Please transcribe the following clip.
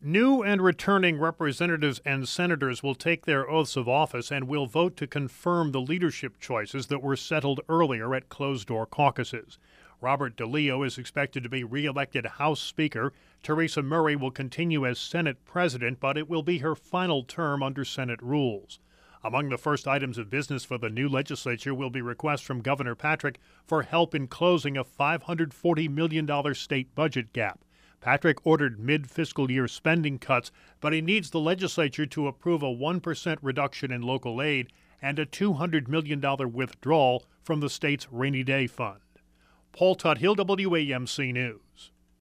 New and returning representatives and senators will take their oaths of office and will vote to confirm the leadership choices that were settled earlier at closed-door caucuses. Robert DeLeo is expected to be re-elected House Speaker. Teresa Murray will continue as Senate President, but it will be her final term under Senate rules. Among the first items of business for the new legislature will be requests from Governor Patrick for help in closing a $540 million state budget gap. Patrick ordered mid-fiscal year spending cuts, but he needs the legislature to approve a 1% reduction in local aid and a $200 million withdrawal from the state's rainy day fund. Paul Tuthill, WAMC News.